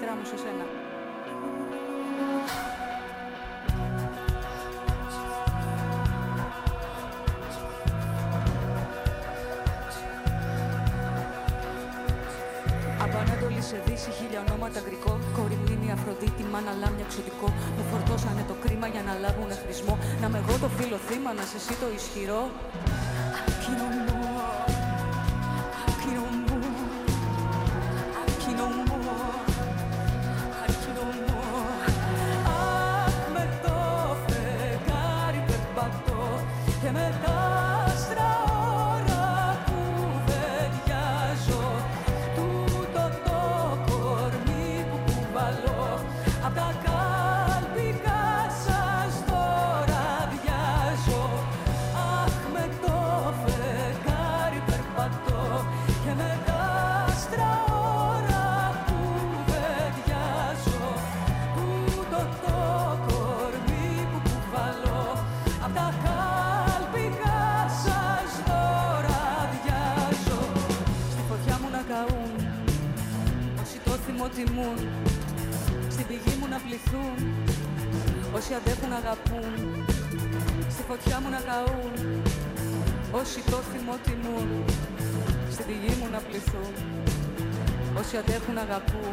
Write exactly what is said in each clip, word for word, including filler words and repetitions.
καρδιά μου σε σένα. Απανάτολη σε δύση, χίλια ονόματα γκρικό. Κορυμνήνη, Αφροδίτη, μάνα, λάμια, εξωτικό. Μου φορτώσανε το κρίμα για να λάβουνε χρησμό. Να με εγώ το φίλο θύμα, να σε εσύ το ισχυρό. Aquino μου, Aquino μου, Aquino μου, Aquino μου. Αχ, με το φεγγάρι περπατώ και με τα άστρα ώρα κουβεντιάζω. Τούτο το κορμί που κουβαλώ απ' τα κάλπικα σας το ραδιάζω. Αχ, με το φεγγάρι περπατώ και με τα άστρα ώρα κουβεντιάζω. Τούτο το κορμί που κουβαλώ απ' τα κάλπικα σας το ραδιάζω. Στη φωτιά μου να καούν όσοι το θυμό τιμούν. Στην πηγή μου να πληθούν όσοι αντέχουν αγαπούν. Στη φωτιά μου να καούν όσοι το θυμό τιμούν. Στην πηγή μου να πληθούν όσοι αντέχουν αγαπούν.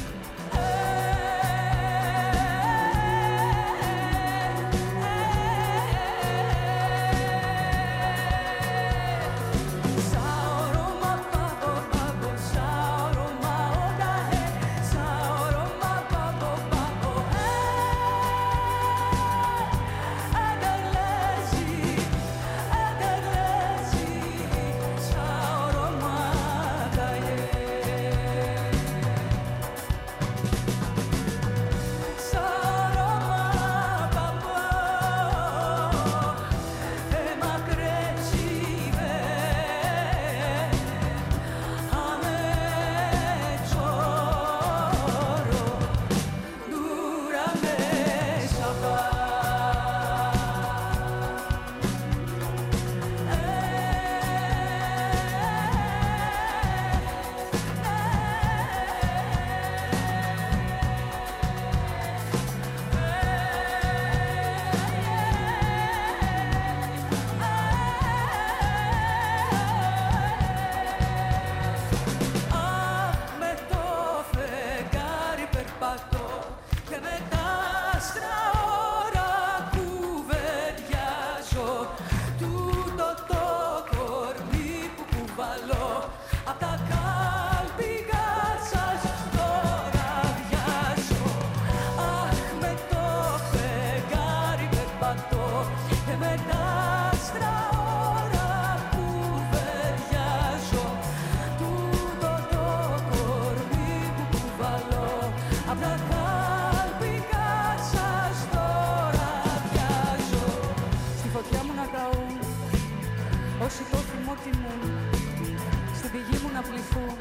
Όσοι το θυμό τιμούν, στην πηγή μου να πληθούν.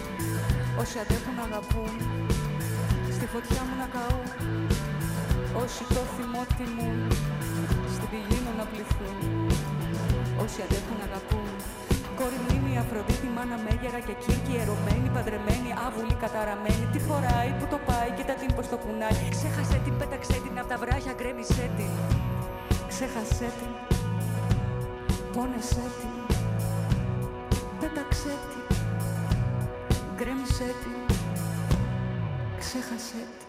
Όσοι αντέχουν αγαπούν, στη φωτιά μου να καούν. Όσοι το θυμό τιμούν, στην πηγή μου να πληθούν. Όσοι αντέχουν αγαπούν. Κορυμνήνη, Αφροδίτη, μάνα, μέγερα και κύρκη, ερωμένη, παντρεμένη, άβουλη, καταραμένη. Τι φοράει, που το πάει, κοίτα την πως το κουνάει. Ξέχασε την, πέταξε την, απ' τα βράχια γκρέμισέ την. Ξέχασέ την, πόνεσέ την, πέταξέ την, γκρέμισέ την, ξέχασέ την.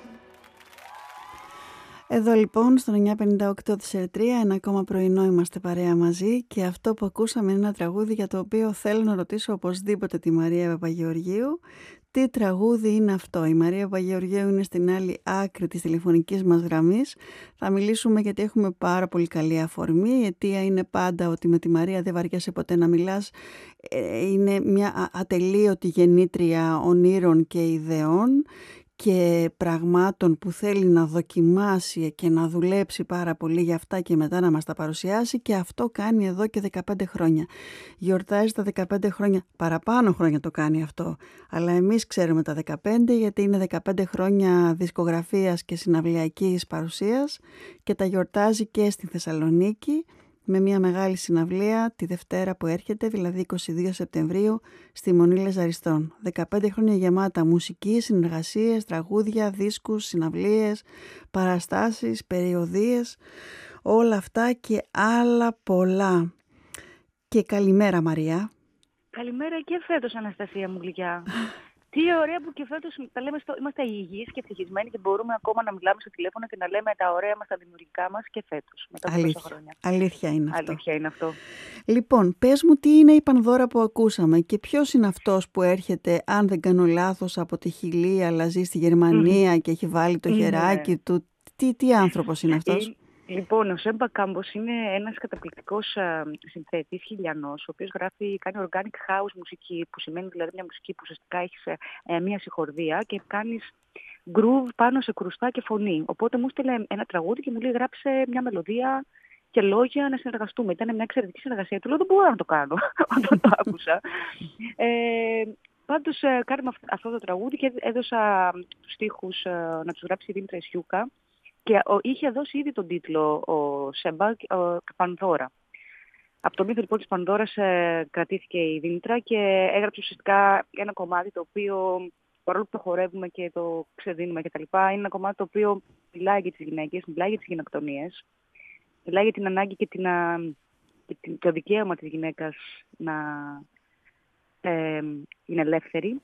Εδώ λοιπόν στον εννιά πενήντα οκτώ της Ερτρία, ένα ακόμα πρωινό είμαστε παρέα μαζί και αυτό που ακούσαμε είναι ένα τραγούδι για το οποίο θέλω να ρωτήσω οπωσδήποτε τη Μαρία Παπαγεωργίου. Τι τραγούδι είναι αυτό? Η Μαρία Παπαγεωργίου είναι στην άλλη άκρη της τηλεφωνικής μας γραμμής. Θα μιλήσουμε γιατί έχουμε πάρα πολύ καλή αφορμή. Η αιτία είναι πάντα ότι με τη Μαρία δεν βαριέσαι ποτέ να μιλάς. Είναι μια ατελείωτη γεννήτρια ονείρων και ιδεών και πραγμάτων που θέλει να δοκιμάσει και να δουλέψει πάρα πολύ για αυτά και μετά να μας τα παρουσιάσει, και αυτό κάνει εδώ και δεκαπέντε χρόνια. Γιορτάζει τα δεκαπέντε χρόνια, παραπάνω χρόνια το κάνει αυτό, αλλά εμείς ξέρουμε τα δεκαπέντε γιατί είναι δεκαπέντε χρόνια δισκογραφίας και συναυλιακής παρουσίας και τα γιορτάζει και στη Θεσσαλονίκη με μια μεγάλη συναυλία τη Δευτέρα που έρχεται, δηλαδή είκοσι δύο Σεπτεμβρίου, στη Μονή Λεζαριστών. δεκαπέντε χρόνια γεμάτα μουσική, συνεργασίες, τραγούδια, δίσκους, συναυλίες, παραστάσεις, περιοδίες, όλα αυτά και άλλα πολλά. Και καλημέρα Μαρία. Καλημέρα και φέτος, Αναστασία μου γλυκιά. Τι ωραία που και φέτος τα λέμε στο, είμαστε υγιείς και ευτυχισμένοι και μπορούμε ακόμα να μιλάμε στο τηλέφωνο και να λέμε τα ωραία μας, τα δημιουργικά μας και φέτος, μετά από τόσα χρόνια. Αλήθεια είναι αυτό. Αλήθεια είναι αυτό. Λοιπόν, πες μου τι είναι η Πανδώρα που ακούσαμε και ποιος είναι αυτός που έρχεται, αν δεν κάνω λάθος, από τη Χιλή αλλά ζει στη Γερμανία και έχει βάλει το χεράκι του. Τι, τι άνθρωπος είναι αυτός? Λοιπόν, ο Σέμπα Κάμπος είναι ένας καταπληκτικός α, συνθέτης χιλιανός, ο οποίος γράφει, κάνει organic house μουσική, που σημαίνει δηλαδή μια μουσική που ουσιαστικά έχεις ε, μια συγχορδία και κάνεις groove πάνω σε κρουστά και φωνή. Οπότε μου στείλε ένα τραγούδι και μου λέει γράψε μια μελωδία και λόγια να συνεργαστούμε. Ήταν μια εξαιρετική συνεργασία. Του λέω δεν μπορώ να το κάνω όταν το άκουσα. Ε, πάντως ε, κάναμε αυτό το τραγούδι και έδωσα τους στίχους ε, να τους γράψει η Δήμητρα Ισιούκα. Και ο, είχε δώσει ήδη τον τίτλο ο Σέμπα Πανδώρα. Από το μύθο λοιπόν της Πανδώρας ε, κρατήθηκε η Δήμητρα και έγραψε ουσιαστικά ένα κομμάτι το οποίο, παρόλο που το χορεύουμε και το ξεδίνουμε κτλ., είναι ένα κομμάτι το οποίο μιλάει για τις γυναίκες, μιλάει για τις γυνακτονίες, μιλάει για την ανάγκη και, την, α, και την, το δικαίωμα της γυναίκας να ε, είναι ελεύθερη.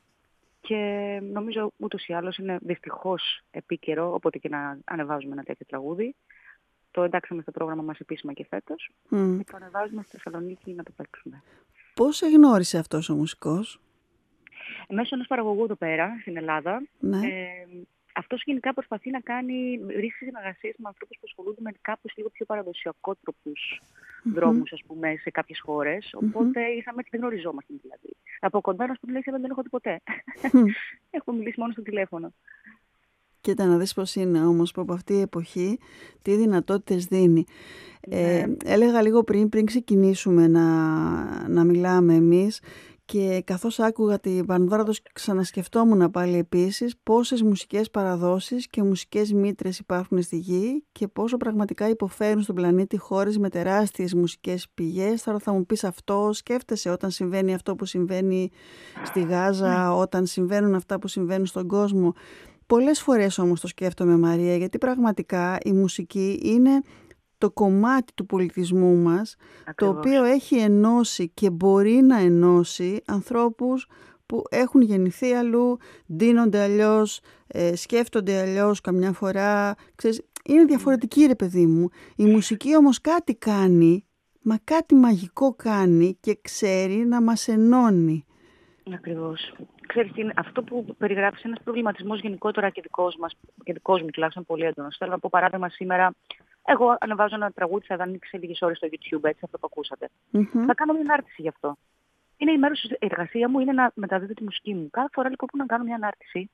Και νομίζω ούτως ή άλλως είναι δυστυχώς επίκαιρο, όποτε και να ανεβάζουμε ένα τέτοιο τραγούδι. Το εντάξαμε στο πρόγραμμα μας επίσημα και φέτος. Mm. Και το ανεβάζουμε στη Θεσσαλονίκη να το παίξουμε. Πώς εγνώρισε αυτός ο μουσικός? Μέσω ενός παραγωγού εδώ πέρα, στην Ελλάδα. Ναι. Ε, αυτός γενικά προσπαθεί να κάνει ρίξει συνεργασίες με ανθρώπους που ασχολούνται με κάπως λίγο πιο παραδοσιακότροπους mm-hmm. δρόμους, ας πούμε, σε κάποιες χώρες. Οπότε mm-hmm. είχαμε έτσι, δεν γνωριζόμαστε δηλαδή. Από κοντά, να σου πει, δεν έχω δει ποτέ. Mm. Έχουμε μιλήσει μόνο στο τηλέφωνο. Κοίτα να δεις πώς είναι όμως που από αυτή η εποχή τι δυνατότητες δίνει. Ναι. Ε, έλεγα λίγο πριν, πριν ξεκινήσουμε να, να μιλάμε εμείς και καθώς άκουγα την Πανδώρα το ξανασκεφτόμουν πάλι επίσης πόσες μουσικές παραδόσεις και μουσικές μήτρες υπάρχουν στη γη και πόσο πραγματικά υποφέρουν στον πλανήτη χώρες με τεράστιες μουσικές πηγές. Τώρα θα μου πεις αυτό, σκέφτεσαι όταν συμβαίνει αυτό που συμβαίνει στη Γάζα, όταν συμβαίνουν αυτά που συμβαίνουν στον κόσμο. Πολλές φορές όμως το σκέφτομαι Μαρία, γιατί πραγματικά η μουσική είναι το κομμάτι του πολιτισμού μας, ακριβώς, το οποίο έχει ενώσει και μπορεί να ενώσει ανθρώπους που έχουν γεννηθεί αλλού, ντύνονται αλλιώς, ε, σκέφτονται αλλιώς καμιά φορά. Ξέρεις, είναι διαφορετική ρε παιδί μου. Η μουσική όμως κάτι κάνει, μα κάτι μαγικό κάνει και ξέρει να μας ενώνει. Ακριβώς. Ξέρεις, είναι αυτό που περιγράφεις είναι ένας προβληματισμός γενικότερα και δικός μας, και δικός μου τουλάχιστον πολύ έντονος. Θέλω να πω παράδειγμα σήμερα, εγώ ανεβάζω ένα τραγούδι, θα ανοίξει λίγες ώρες στο YouTube, έτσι, αυτό που ακούσατε. Mm-hmm. Θα κάνω μια ανάρτηση γι' αυτό. Είναι η μέρος της εργασία μου, είναι να μεταδίδω τη μουσική μου. Κάθε φορά λοιπόν που να κάνω μια ανάρτηση,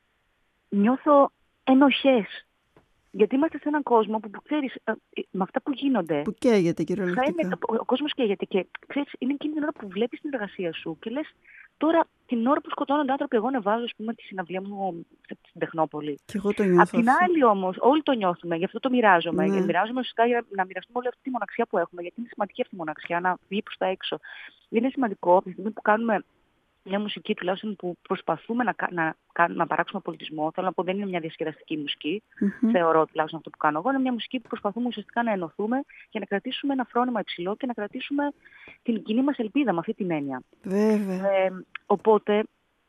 νιώθω ενοχές. Γιατί είμαστε σε έναν κόσμο που, που ξέρεις, ε, με αυτά που γίνονται. Που καίγεται κυριολεκτικά. Ο, ο κόσμος καίγεται και ξέρεις, είναι εκείνη την ώρα που βλέπεις την εργασία σου και λες, τώρα την ώρα που σκοτώνονται άνθρωποι, εγώ ανεβάζω ας πούμε, τη συναυλία μου στην Τεχνόπολη. Και εγώ το νιώθω. Απ' την άλλη όμως, όλοι το νιώθουμε, γι' αυτό το μοιράζομαι. Ναι. Μοιράζομαι ουσιαστικά για να μοιραστούμε όλη αυτή τη μοναξιά που έχουμε, γιατί είναι σημαντική αυτή η μοναξιά, να βγει προς τα έξω. Είναι σημαντικό από τη στιγμή που κάνουμε μια μουσική τουλάχιστον που προσπαθούμε να, να, να, να παράξουμε πολιτισμό. Θέλω να πω, δεν είναι μια διασκεδαστική μουσική. Mm-hmm. Θεωρώ τουλάχιστον αυτό που κάνω εγώ. Είναι μια μουσική που προσπαθούμε ουσιαστικά να ενωθούμε και να κρατήσουμε ένα φρόνημα υψηλό και να κρατήσουμε την κοινή μας ελπίδα με αυτή την έννοια. Βέβαια. Ε, οπότε,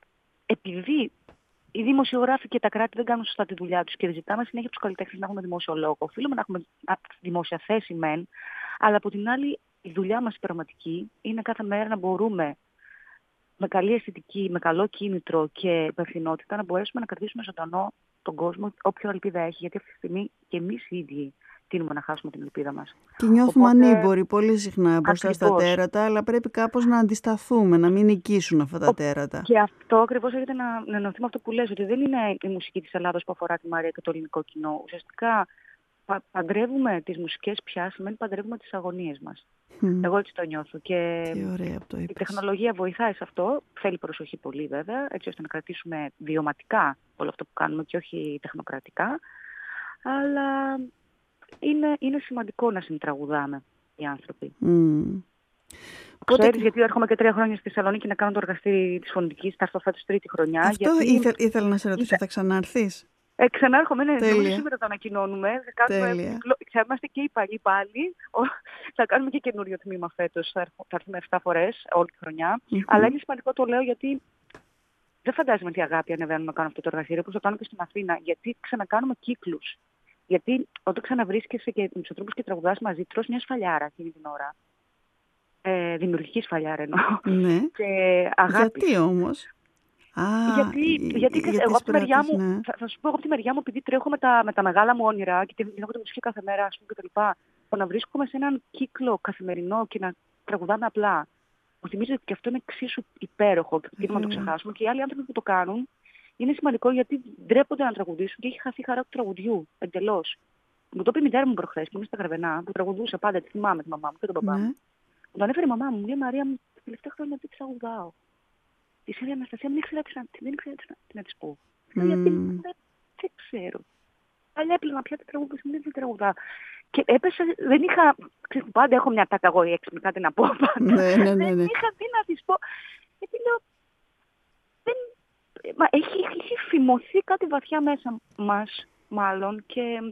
επειδή οι δημοσιογράφοι και τα κράτη δεν κάνουν σωστά τη δουλειά τους και ζητάμε συνέχεια από τους καλλιτέχνες να έχουμε δημόσιο λόγο, οφείλουμε να έχουμε δημόσια θέση μεν, αλλά από την άλλη η δουλειά μας η πραγματική είναι κάθε μέρα να μπορούμε με καλή αισθητική, με καλό κίνητρο και υπευθυνότητα να μπορέσουμε να κρατήσουμε ζωντανό τον κόσμο, όποια ελπίδα έχει, γιατί αυτή τη στιγμή και εμείς οι ίδιοι τείνουμε να χάσουμε την ελπίδα μας. Και νιώθουμε Οπότε... ανήμποροι πολύ συχνά μπροστά στα τέρατα, αλλά πρέπει κάπως να αντισταθούμε, να μην νικήσουν αυτά τα τέρατα. Και αυτό ακριβώς έρχεται να, να ενωθεί με αυτό που λες, ότι δεν είναι η μουσική της Ελλάδας που αφορά τη Μαρία και το ελληνικό κοινό. Ουσιαστικά πα, παντρεύουμε τις μουσικές πια, σημαίνει παντρεύουμε τις αγωνίες μας. Mm. Εγώ έτσι το νιώθω. Και ωραία το η τεχνολογία βοηθάει σε αυτό. Θέλει προσοχή πολύ βέβαια, έτσι ώστε να κρατήσουμε βιωματικά όλο αυτό που κάνουμε και όχι τεχνοκρατικά. Αλλά είναι, είναι σημαντικό να συντραγουδάμε. οι άνθρωποι. Mm. Ξέρεις, Πότε... γιατί έρχομαι και τρία χρόνια στη Θεσσαλονίκη να κάνω το εργαστήρι της φωνητικής, θα έρθω φέτος τρίτη χρονιά. Αυτό γιατί... ήθε... ήθελα να σε ρωτήσω, θα ξανάρθεις? Ε, ξανάρχομαι, ναι, Τέλεια. νομίζω σήμερα το ανακοινώνουμε. Θα κάνουμε... θα είμαστε και οι παλιοί πάλι. Θα κάνουμε και καινούριο τμήμα φέτος. Θα, έρθω... θα έρθουμε εφτά φορές όλη τη χρονιά. Mm-hmm. Αλλά είναι σημαντικό, το λέω, γιατί δεν φαντάζομαι τι αγάπη ανεβαίνουμε να κάνουμε αυτό το εργαστήριο, όπως το κάνω και στην Αθήνα. Γιατί ξανακάνουμε κύκλους. Γιατί όταν ξαναβρίσκεσαι και με τους ανθρώπους και τραγουδάς μαζί, τρως μια σφαλιάρα εκείνη την ώρα. Ε, δημιουργική σφαλιάρα εννοώ. Ναι. Και αγάπη. Γιατί όμως? Α, γιατί, γιατί, γιατί εγώ από τη μεριά μου, ναι. θα, θα σου πω εγώ από τη μεριά μου, επειδή τρέχω με τα, με τα μεγάλα μου όνειρα και έχω τη μουσική κάθε μέρα, ας πούμε, κτλ. Το να βρίσκομαι σε έναν κύκλο καθημερινό και να τραγουδάμε απλά. Μου θυμίζει ότι και αυτό είναι εξίσου υπέροχο και δεν mm. να το ξεχάσουμε. Και οι άλλοι άνθρωποι που το κάνουν είναι σημαντικό, γιατί ντρέπονται να τραγουδήσουν και έχει χαθεί η χαρά του τραγουδιού εντελώς. Μου το είπε η μητέρα μου προχθές που είμαι στα Γραβενά, που τραγουδούσα πάντα, τη θυμάμαι τη μαμά μου και τον παπά μου. Mm. Μου το ανέφερε η μαμά μου, μου λέει Μαρία μου, τα τελευταία χρόνια δεν τραγουδάω. Τη έλεγα Αναστασία, δεν ήξερα τι να της πω. Mm. Γιατί δεν ξέρω. Παλιά έπλαινα πια τα τραγούδια, δεν τραγουδάω. Και έπεσε, δεν είχα, ξέρω, πάντα έχω μια τάκα εγώ έξυπνη, κάτι να πω πάντα. Ναι, ναι, ναι, ναι. Δεν είχα τι να της πω. Γιατί λέω, δεν, μα, έχει, έχει φημωθεί κάτι βαθιά μέσα μας, μάλλον, και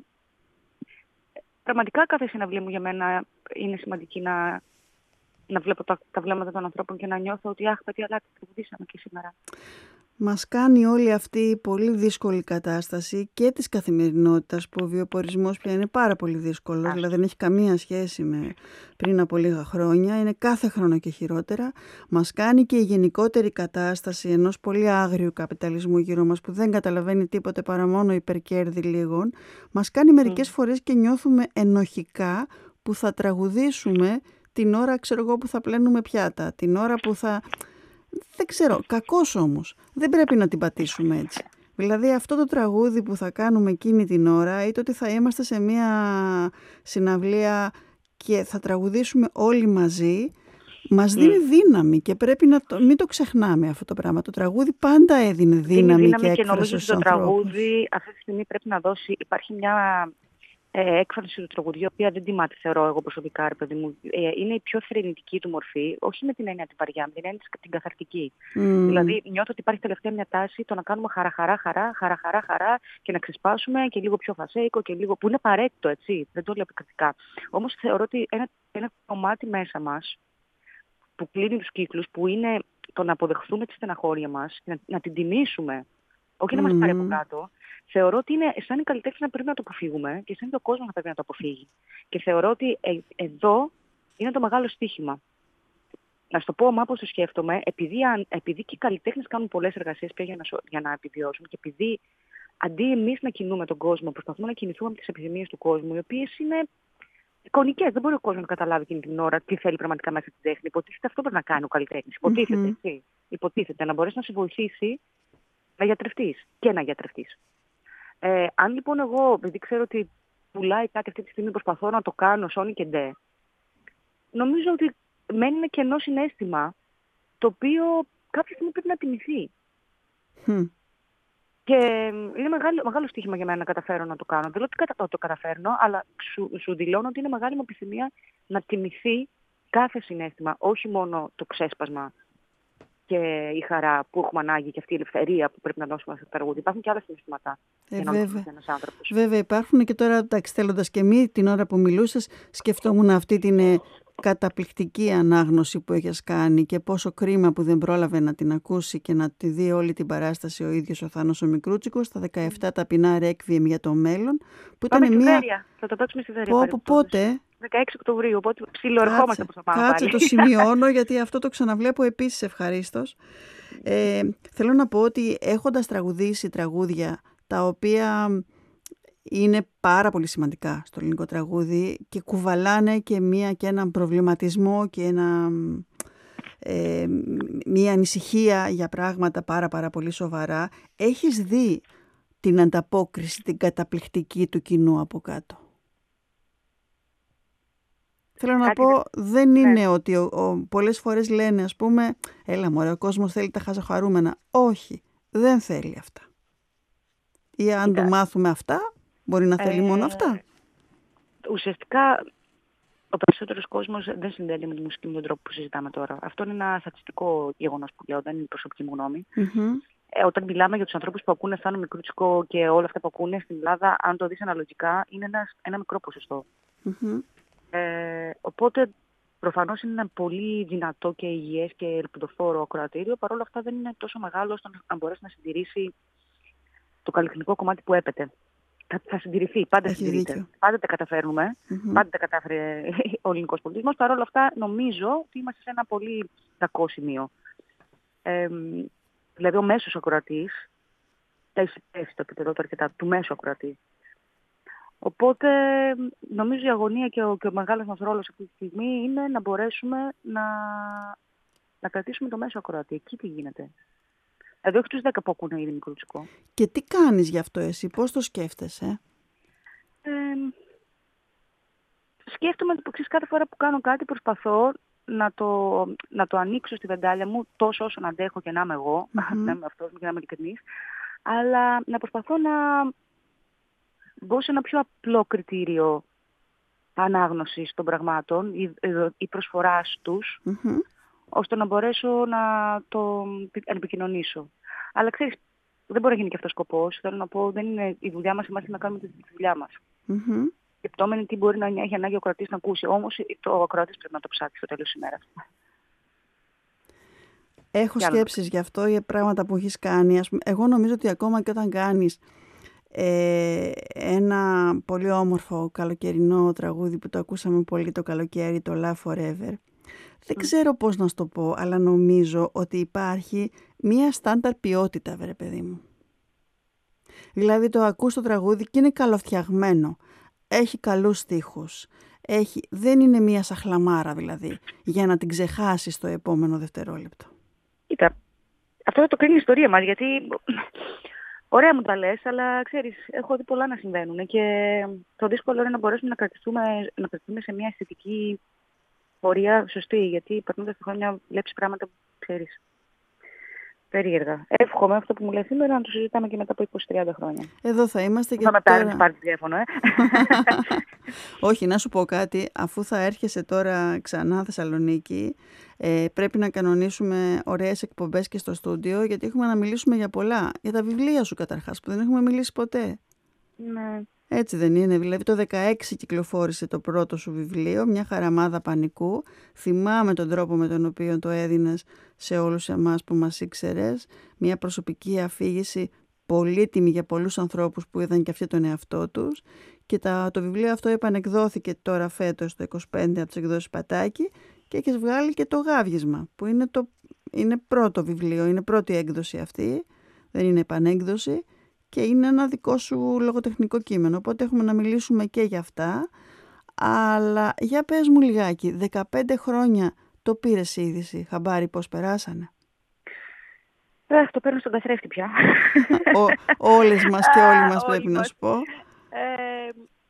πραγματικά κάθε συναυλία μου για μένα είναι σημαντική να, να βλέπω τα, τα βλέμματα των ανθρώπων και να νιώθω ότι αχ, παιδί, αλλά τραγουδήσαμε και σήμερα. Μας κάνει όλη αυτή η πολύ δύσκολη κατάσταση και της καθημερινότητας, που ο βιοπορισμός πια είναι πάρα πολύ δύσκολος, δηλαδή δεν έχει καμία σχέση με πριν από λίγα χρόνια, είναι κάθε χρόνο και χειρότερα. Μας κάνει και η γενικότερη κατάσταση ενός πολύ άγριου καπιταλισμού γύρω μας, που δεν καταλαβαίνει τίποτε παρά μόνο υπερκέρδη λίγων. Μας κάνει μερικές mm. φορές και νιώθουμε ενοχικά που θα τραγουδήσουμε την ώρα, ξέρω εγώ, που θα πλένουμε πιάτα, την ώρα που θα... Δεν ξέρω, κακός όμως. Δεν πρέπει να την πατήσουμε έτσι. Δηλαδή αυτό το τραγούδι που θα κάνουμε εκείνη την ώρα, είτε ότι θα είμαστε σε μια συναυλία και θα τραγουδήσουμε όλοι μαζί, μας δίνει mm. δύναμη και πρέπει να το, μην το ξεχνάμε αυτό το πράγμα. Το τραγούδι πάντα έδινε δύναμη, δύναμη και έκφραση στους ανθρώπους. Και νομίζω ότι το τραγούδι αυτή τη στιγμή πρέπει να δώσει, υπάρχει μια... Ε, έκφραση του τραγουδιού, η οποία δεν τιμάται, θεωρώ εγώ προσωπικά, ρε παιδί μου. Ε, είναι η πιο θρηνητική του μορφή, όχι με την έννοια την βαριά, με την έννοια την καθαρτική. Mm. Δηλαδή, νιώθω ότι υπάρχει τελευταία μια τάση το να κάνουμε χαρά-χαρά, χαρά, χαρά-χαρά, χαρά και να ξεσπάσουμε και λίγο πιο φασέικο και λίγο. Που είναι απαραίτητο, έτσι. Δεν το λέω επικριτικά. Όμως θεωρώ ότι ένα, ένα κομμάτι μέσα μας που κλείνει τους κύκλους, που είναι το να αποδεχθούμε τη στεναχώρια μας, να, να την τιμήσουμε, όχι mm. να μας πάρει από κάτω. Θεωρώ ότι είναι σαν οι καλλιτέχνες να πρέπει να το αποφύγουμε και σαν και ο κόσμος να πρέπει να το αποφύγει. Και θεωρώ ότι ε, εδώ είναι το μεγάλο στοίχημα. Να σου το πω όμως πώς το σκέφτομαι, επειδή, επειδή και οι καλλιτέχνες κάνουν πολλές εργασίες πια για να, για να επιβιώσουν και επειδή αντί εμείς να κινούμε τον κόσμο, προσπαθούμε να κινηθούμε με τις επιθυμίες του κόσμου, οι οποίες είναι εικονικές. Δεν μπορεί ο κόσμος να καταλάβει εκείνη την ώρα τι θέλει πραγματικά μέσα στην τέχνη. Υποτίθεται αυτό πρέπει να κάνει ο καλλιτέχνης. Υποτίθεται, mm-hmm. έτσι. Υποτίθεται να μπορέσει να σε βοηθήσει να γιατρευτείς και να γιατρευτείς. Ε, αν λοιπόν εγώ, επειδή ξέρω ότι πουλάει κάτι αυτή τη στιγμή, προσπαθώ να το κάνω σόνι και ντε, νομίζω ότι μένει ένα κενό συναίσθημα, το οποίο κάποια στιγμή πρέπει να τιμηθεί. Mm. Και είναι μεγάλο, μεγάλο στοίχημα για μένα να καταφέρω να το κάνω. Δεν λέω ότι το, το καταφέρνω, αλλά σου, σου δηλώνω ότι είναι μεγάλη μου επιθυμία να τιμηθεί κάθε συναίσθημα, όχι μόνο το ξέσπασμα και η χαρά που έχουμε ανάγκη και αυτή η ελευθερία που πρέπει να δώσουμε στο τραγούδι. Υπάρχουν και άλλα συναισθήματα ε, για να βέβαια. ένας άνθρωπος. Βέβαια υπάρχουν και τώρα, εντάξει, θέλοντας και εμείς την ώρα που μιλούσες, σκεφτόμουν αυτή την ε, καταπληκτική ανάγνωση που έχεις κάνει και πόσο κρίμα που δεν πρόλαβε να την ακούσει και να τη δει όλη την παράσταση ο ίδιος ο Θάνος ο Μικρούτσικος, τα δεκαεπτά ταπεινά ρέκβιεμ για το μέλλον. Που Πάμε ήταν στη μια... Βέρεια. Θα το παίξουμε στη Βέρεια. Πότε, πότε. δεκαέξι Οκτωβρίου, οπότε ψιλοερχόμαστε προς το πάνω. Κάτσε, το σημειώνω γιατί αυτό το ξαναβλέπω επίσης ευχαρίστως. Ε, θέλω να πω ότι έχοντας τραγουδήσει τραγούδια τα οποία είναι πάρα πολύ σημαντικά στο ελληνικό τραγούδι και κουβαλάνε και, μία, και έναν προβληματισμό και ένα, ε, μία ανησυχία για πράγματα πάρα πάρα πολύ σοβαρά, έχεις δει την ανταπόκριση, την καταπληκτική του κοινού από κάτω. Θέλω να πω, δεν ναι. είναι ότι ο, ο, πολλές φορές λένε, ας πούμε, έλα μωρέ, ο κόσμος θέλει τα χαζοχαρούμενα. Όχι, δεν θέλει αυτά. Ή αν Κοίτα. το μάθουμε αυτά, μπορεί να θέλει ε, μόνο αυτά. Ουσιαστικά, ο περισσότερος κόσμος δεν συνδέεται με τη μουσική με τον τρόπο που συζητάμε τώρα. Αυτό είναι ένα στατιστικό γεγονός που λέω, δεν είναι η προσωπική μου γνώμη. Mm-hmm. Ε, όταν μιλάμε για τους ανθρώπους που ακούνε Θάνο Μικρούτσικο και όλα αυτά που ακούνε στην Ελλάδα, αν το δεις αναλογικά, είναι ένα, ένα μικρό ποσοστό. Mm-hmm. Ε, οπότε προφανώς είναι ένα πολύ δυνατό και υγιές και ελπιδοφόρο ακροατήριο. Παρ' όλα αυτά δεν είναι τόσο μεγάλο ώστε να μπορέσει να συντηρήσει το καλλιτεχνικό κομμάτι που έπεται. Θα, θα συντηρηθεί, πάντα Έχεις συντηρείται. δίκιο. Πάντα τα καταφέρνουμε. Mm-hmm. Πάντα τα κατάφερε ο ελληνικός πολιτισμός. Παρ' όλα αυτά νομίζω ότι είμαστε σε ένα πολύ κακό σημείο. Ε, δηλαδή ο μέσος ακροατής τα εισπέσει το επίπεδο του αρκετά του μέσου ακροατή. Οπότε νομίζω η αγωνία και ο, και ο μεγάλος μας ρόλος αυτή τη στιγμή είναι να μπορέσουμε να, να κρατήσουμε το μέσο ακροατή. Εκεί τι γίνεται. Εδώ έχει τους δέκα που ακούνε ήδη Μικρούτσικο. Και τι κάνεις γι' αυτό εσύ, πώς το σκέφτεσαι? Ε, σκέφτομαι ότι κάθε φορά που κάνω κάτι προσπαθώ να το, να το ανοίξω στη βεντάλια μου τόσο όσο να αντέχω και να είμαι εγώ, mm-hmm. να είμαι αυτός μου και να είμαι ειλικρινής, αλλά να προσπαθώ να μπω σε ένα πιο απλό κριτήριο ανάγνωσης των πραγμάτων ή, ή προσφοράς τους, mm-hmm. ώστε να μπορέσω να το επικοινωνήσω. Αλλά ξέρεις, δεν μπορεί να γίνει και αυτός ο σκοπός. Θέλω να πω, δεν είναι η δουλειά μας, είμαστε να κάνουμε τη δουλειά μας. Mm-hmm. Και πτώμενη τι μπορεί να έχει ανάγκη ο ακροατής να ακούσει. Όμως το ακροατής πρέπει να το ψάξει στο τέλος της ημέρας. Έχω σκέψεις γι' αυτό για πράγματα που έχεις κάνει. Ας πούμε, εγώ νομίζω ότι ακόμα και όταν κάνεις ε, ένα πολύ όμορφο καλοκαιρινό τραγούδι που το ακούσαμε πολύ το καλοκαίρι, το Love Forever, δεν ξέρω πώς να σου το πω, αλλά νομίζω ότι υπάρχει μία στάνταρ ποιότητα, βρε παιδί μου. Δηλαδή το ακούς το τραγούδι και είναι καλοφτιαγμένο. Έχει καλούς στίχους. Έχει... Δεν είναι μία σαχλαμάρα δηλαδή, για να την ξεχάσεις το επόμενο δευτερόλεπτο. Κοίτα, αυτό θα το κρίνει η ιστορία μας, γιατί ωραία μου τα λες, αλλά ξέρεις, έχω δει πολλά να συμβαίνουν και το δύσκολο είναι να μπορέσουμε να κρατηθούμε, να κρατηθούμε σε μια αισθητική πορεία σωστή, γιατί περνώντας τη χρόνια βλέπεις πράγματα που ξέρεις περίεργα. Εύχομαι αυτό που μου λέει σήμερα να το συζητάμε και μετά από είκοσι τριάντα χρόνια. Εδώ θα είμαστε και θα τώρα. Θα με πάρει τηλέφωνο, ε. Όχι, να σου πω κάτι. Αφού θα έρχεσαι τώρα ξανά Θεσσαλονίκη, ε, πρέπει να κανονίσουμε ωραίες εκπομπές και στο στούντιο, γιατί έχουμε να μιλήσουμε για πολλά. Για τα βιβλία σου καταρχάς, που δεν έχουμε μιλήσει ποτέ. Ναι. Έτσι δεν είναι? Δηλαδή το δεκαέξι κυκλοφόρησε το πρώτο σου βιβλίο, Μια χαραμάδα πανικού. Θυμάμαι τον τρόπο με τον οποίο το έδινες σε όλους εμάς που μας ήξερες. Μια προσωπική αφήγηση πολύτιμη για πολλούς ανθρώπους που είδαν και αυτοί τον εαυτό τους. Και τα, το βιβλίο αυτό επανεκδόθηκε τώρα φέτος το είκοσι πέντε από τις εκδόσεις Πατάκη και έχεις βγάλει και το Γάβγισμα, που είναι, το, είναι πρώτο βιβλίο, είναι πρώτη έκδοση αυτή, δεν είναι επανέκδοση. Και είναι ένα δικό σου λογοτεχνικό κείμενο, οπότε έχουμε να μιλήσουμε και για αυτά. Αλλά για πες μου λιγάκι, δεκαπέντε χρόνια το πήρες είδηση, χαμπάρι πώς περάσανε? Ε, το παίρνω στον καθρέφτη πια. Ο, όλες μας και όλοι μας πρέπει να σου πω. Ε,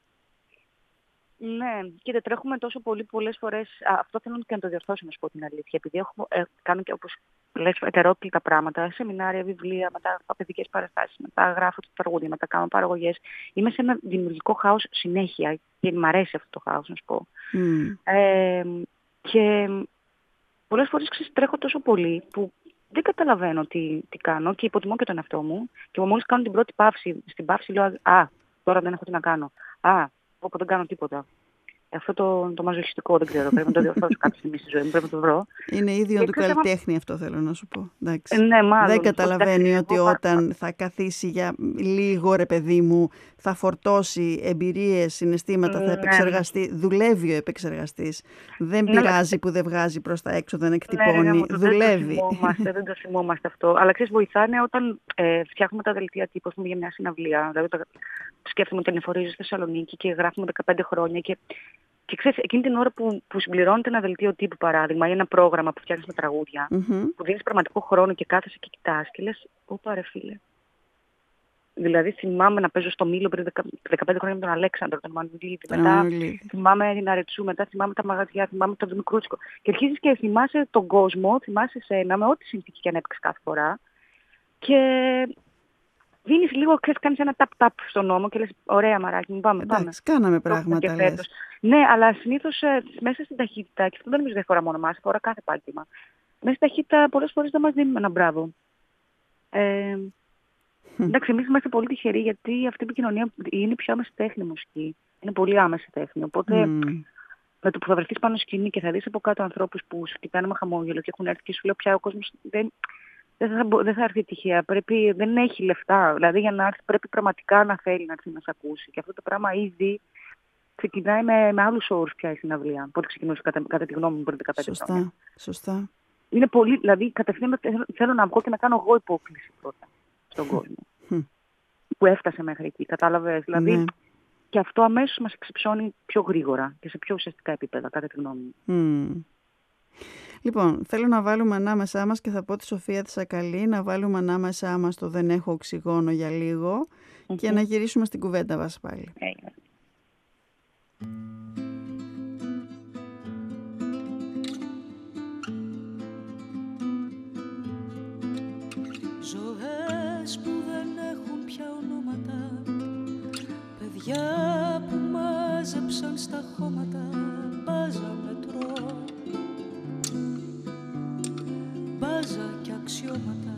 ναι, κοίτα, τρέχουμε τόσο πολύ πολλές φορές. Α, αυτό θέλω και να το διορθώσω, να σου πω την αλήθεια. Επειδή έχουμε, ε, κάνω και όπως λες ετερόκλητα πράγματα, σεμινάρια, βιβλία, μετά παιδικές παραστάσεις, μετά γράφω το τραγούδι, μετά κάνω παραγωγές. Είμαι σε ένα δημιουργικό χάος συνέχεια και μου αρέσει αυτό το χάος, να σου πω. Mm. Ε, και πολλές φορές ξέρεις, τρέχω τόσο πολύ που δεν καταλαβαίνω τι, τι κάνω και υποτιμώ και τον εαυτό μου. Και μόλις κάνω την πρώτη παύση, στην παύση λέω «Α, τώρα δεν έχω τι να κάνω. Α, όπου δεν κάνω τίποτα». Αυτό το, το μαζοχιστικό δεν ξέρω. Πρέπει να το διορθώσω κάποια στιγμή στη ζωή μου. Πρέπει να το βρω. Είναι ίδιο του καλλιτέχνη αυτό, θέλω να σου πω. Ε, ναι, μάλλον. Δεν καταλαβαίνει εντάξει, ότι εγώ, όταν θα καθίσει για λίγο, ρε παιδί μου, θα φορτώσει εμπειρίες, συναισθήματα, θα επεξεργαστεί. Ναι. Δουλεύει ο επεξεργαστής. Δεν ναι, πειράζει ναι. που δεν βγάζει προς τα έξω, δεν εκτυπώνει. Ναι, ναι, δουλεύει. Δεν το θυμόμαστε, δεν το θυμόμαστε αυτό. Αλλά ξέρεις, βοηθάνε όταν ε, φτιάχνουμε τα δελτία τύπου για μια συναυλία. Δηλαδή, το, σκέφτομαι ότι εφορίζω στη Θεσσαλονίκη και γράφουμε δεκαπέντε χρόνια. Και, και ξέρεις, εκείνη την ώρα που, που συμπληρώνεται ένα δελτίο τύπου, παράδειγμα, ή ένα πρόγραμμα που φτιάχνεις με τραγούδια, mm-hmm. που δίνεις πραγματικό χρόνο και κάθεσαι και κοιτάς και λες, όπα ρε φίλε. Δηλαδή θυμάμαι να παίζω στο Μήλο πριν δεκαπέντε χρόνια με τον Αλέξανδρο, τον Μανουλίδη, μετά θυμάμαι την Αρετσού, μετά θυμάμαι τα μαγαζιά, θυμάμαι τον Μικρούτσικο. Και αρχίζεις και θυμάσαι τον κόσμο, θυμάσαι εσένα με ό,τι συνθήκη και αν έπαιξες κάθε φορά. Και δίνεις λίγο, ξέρεις, κάνεις ένα tap-tap στον ώμο και λες, ωραία μαράκι μου, πάμε, Εντάξει, πάμε. κάναμε πράγματα, λες. Ναι, αλλά συνήθως ε, μέσα στην ταχύτητα, και αυτό δεν νομίζω δεν φορά μόνο εμάς, φορά κάθε επάγγελμα. Μέσα στην ταχύτητα πολλές φορές δεν μας δίνουμε ένα μπράβο. Ε, εντάξει, εμείς είμαστε πολύ τυχεροί, γιατί αυτή η επικοινωνία είναι πιο άμεση τέχνη μουσική. Είναι πολύ άμεση τέχνη. Οπότε mm. με το που θα βρεθείς πάνω σκηνή και θα δεις από κάτω ανθρώπους που σου κοιτάνε με χαμόγελο και έχουν έρθει και σου λέει πια ο κόσμος δεν, δεν, θα, δεν θα έρθει τυχαία. Πρέπει, δεν έχει λεφτά. Δηλαδή για να έρθει πρέπει πραγματικά να θέλει να έρθει να σε ακούσει. Και αυτό το πράγμα ήδη ξεκινάει με, με άλλους όρους πια η συναυλία. Οπότε ξεκινούσε κατά, κατά τη γνώμη μου πριν δεκαπέντε σωστά, χρόνια. Σωστά. Είναι πολύ, δηλαδή κατευθείαν θέλω να βγω και να κάνω εγώ υπόκληση πρώτα στον κόσμο. Που έφτασε μέχρι εκεί, κατάλαβες. Δηλαδή, ναι. Και αυτό αμέσως μας εξυψώνει πιο γρήγορα και σε πιο ουσιαστικά επίπεδα, κατά τη γνώμη μου. Mm. Λοιπόν, θέλω να βάλουμε ανάμεσά μας και θα πω τη Σοφία Θησακαλή, να βάλουμε ανάμεσά μας το «Δεν έχω οξυγόνο» για λίγο mm-hmm. και να γυρίσουμε στην κουβέντα μας πάλι. Yeah. Ζωές που δεν έχουν πια ονόματα, παιδιά που μάζεψαν στα χώματα, μπάζα μετρό, μπάζα και αξιώματα.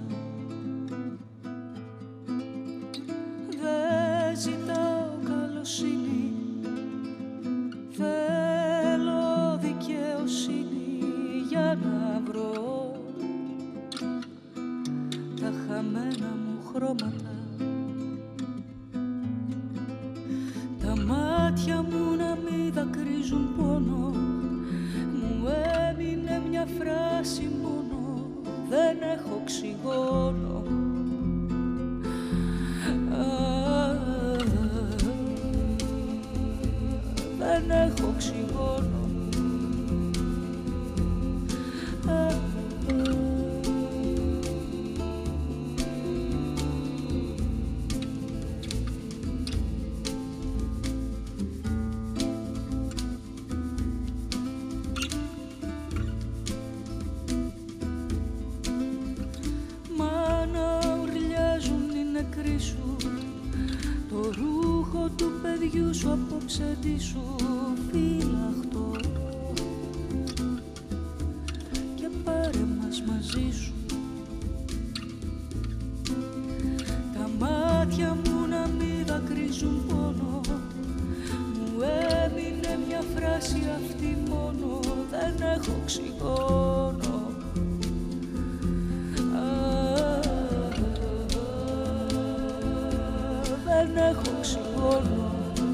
Δεν ζητάω καλοσύνη, θέλω δικαιοσύνη για να βρω τα χαμένα μου χρώματα. Τα μάτια μου να μη δακρύζουν πόνο, μου έμεινε μια φράση μόνο, δεν έχω οξυγόνο. Δεν έχω οξυγόνο. Μάνα, ουρλιάζουν οι νεκροί σου, το ρούχο του παιδιού σου απόψε τι σου φυλαχτώ και πάρε μας μαζί σου. Τα μάτια μου να μη δακρύζουν πόνο, μου έμεινε μια φράση αυτή μόνο, δεν έχω οξυγόνο. Δεν έχω οξυγόνο.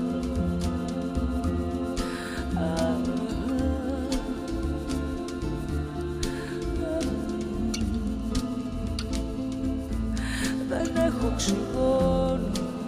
Δεν έχω οξυγόνο.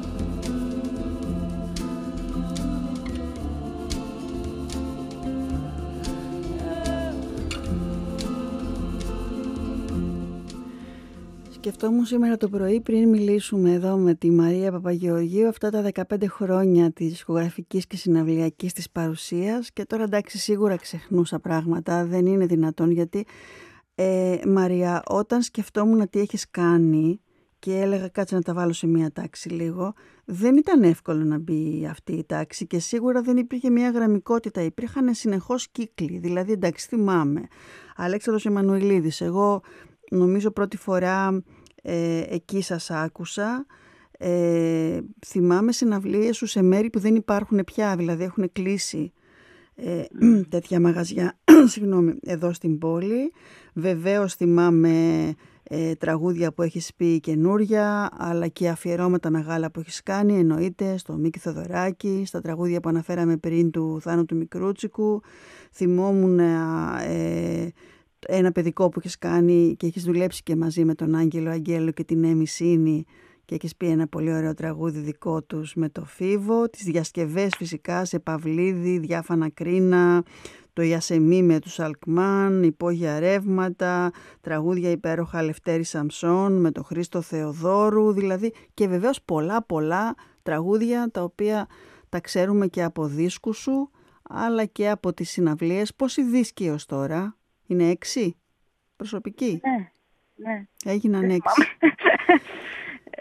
Σκεφτόμουν σήμερα το πρωί πριν μιλήσουμε εδώ με τη Μαρία Παπαγεωργίου αυτά τα δεκαπέντε χρόνια της δισκογραφικής και συναυλιακής της παρουσίας και τώρα εντάξει σίγουρα ξεχνούσα πράγματα, δεν είναι δυνατόν γιατί ε, Μαρία όταν σκεφτόμουν τι έχεις κάνει και έλεγα κάτσε να τα βάλω σε μία τάξη λίγο, δεν ήταν εύκολο να μπει αυτή η τάξη και σίγουρα δεν υπήρχε μία γραμμικότητα, υπήρχαν συνεχώς κύκλοι, δηλαδή εντάξει θυμάμαι, Αλέξανδρος Εμμανουηλίδης, εγώ νομίζω πρώτη φορά ε, εκεί σας άκουσα, ε, θυμάμαι συναυλίες σου σε μέρη που δεν υπάρχουν πια, δηλαδή έχουν κλείσει ε, τέτοια μαγαζιά συγγνώμη, εδώ στην πόλη. Βεβαίως θυμάμαι ε, τραγούδια που έχεις πει καινούρια, αλλά και αφιερώματα μεγάλα που έχεις κάνει, εννοείται, στο Μίκη Θοδωράκη, στα τραγούδια που αναφέραμε πριν του Θάνου του Μικρούτσικου. Θυμόμουν ε, ένα παιδικό που έχεις κάνει και έχεις δουλέψει και μαζί με τον Άγγελο Αγγέλου και την Έμι Σίνη και έχεις πει ένα πολύ ωραίο τραγούδι δικό τους με το Φίβο, τις διασκευές φυσικά σε Παυλίδη, Διάφανα Κρίνα, το Ιασεμί με τους Αλκμάν, Υπόγεια Ρεύματα, τραγούδια υπέροχα Λευτέρη Σαμσόν με τον Χρήστο Θεοδόρου, δηλαδή και βεβαίως πολλά πολλά τραγούδια τα οποία τα ξέρουμε και από δίσκους σου αλλά και από τις συναυλίες. Πόσοι δίσκοι ως τώρα? Είναι έξι προσωπικοί? Ναι, ναι. Έγιναν έξι.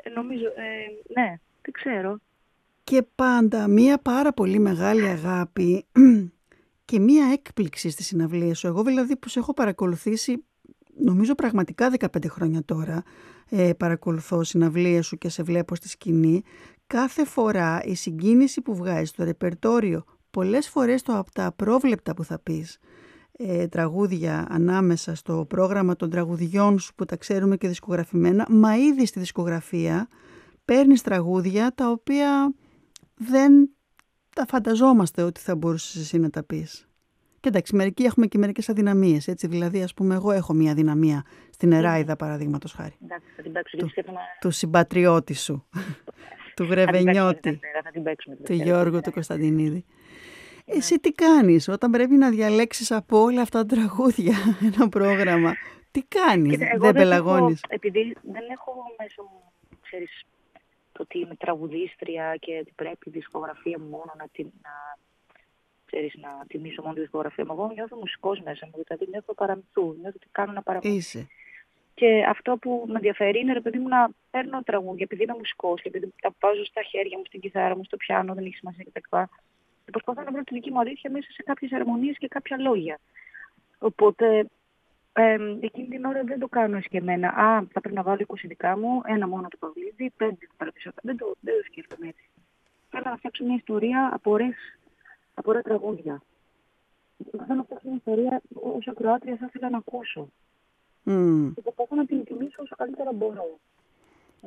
νομίζω, ε, ναι, δεν ξέρω. Και πάντα μία πάρα πολύ μεγάλη αγάπη και μία έκπληξη στις συναυλίες σου. Εγώ δηλαδή που σε έχω παρακολουθήσει, νομίζω πραγματικά δεκαπέντε χρόνια τώρα, ε, παρακολουθώ συναυλίες σου και σε βλέπω στη σκηνή, κάθε φορά η συγκίνηση που βγάζεις στο ρεπερτόριο, πολλές φορές το από τα απρόβλεπτα που θα πεις, ε, τραγούδια ανάμεσα στο πρόγραμμα των τραγουδιών σου που τα ξέρουμε και δισκογραφημένα, μα ήδη στη δισκογραφία παίρνεις τραγούδια τα οποία δεν τα φανταζόμαστε ότι θα μπορούσες εσύ να τα πεις. Και εντάξει, μερικοί έχουμε και μερικές αδυναμίες, έτσι, δηλαδή ας πούμε εγώ έχω μια αδυναμία στην Εράιδα, παραδείγματος χάρη. Εντάξει, θα την παίξω, του, σκέφτομαι... του συμπατριώτη σου, του Γρεβενιώτη, του Γιώργου του Κωνσταντινίδη. Yeah. Εσύ τι κάνεις όταν πρέπει να διαλέξεις από όλα αυτά τα τραγούδια ένα πρόγραμμα? Τι κάνεις? Κοίτα, δεν πελαγώνεις? Επειδή δεν έχω μέσω μου, ξέρεις, το ότι είμαι τραγουδίστρια και ότι πρέπει η δισκογραφία μου μόνο να, την, να, ξέρεις, να τιμήσω μόνο τη δισκογραφία μου. Εγώ νιώθω μουσικός μέσα μου, δηλαδή νιώθω παραμυθού, νιώθω ότι κάνω ένα παραμύθι. Είσαι. Και αυτό που με ενδιαφέρει είναι, ρε παιδί μου, να παίρνω τραγούδια, επειδή είμαι μουσικός και επειδή τα βάζω στα χέρια μου, στην κιθάρα μου, στο πιάνο, δεν έχει σημασία κτλ. Και προσπαθώ να βρω τη δική μου αλήθεια μέσα σε κάποιες αρμονίες και κάποια λόγια. Οπότε, ε, εκείνη την ώρα δεν το κάνω εσκεμμένα. Α, θα πρέπει να βάλω είκοσι δικά μου, ένα μόνο το Παυλίδη, πέντε το παραπισώτα. Δεν το, δεν το σκέφτομαι έτσι. Θέλω να φτιάξω μια ιστορία από ωραίες, από ωραία τραγούδια. Θέλω να φτιάξω μια ιστορία ως ακροάτρια θα ήθελα να ακούσω. Mm. Και προσπαθώ να την τιμήσω όσο καλύτερα μπορώ. Ε,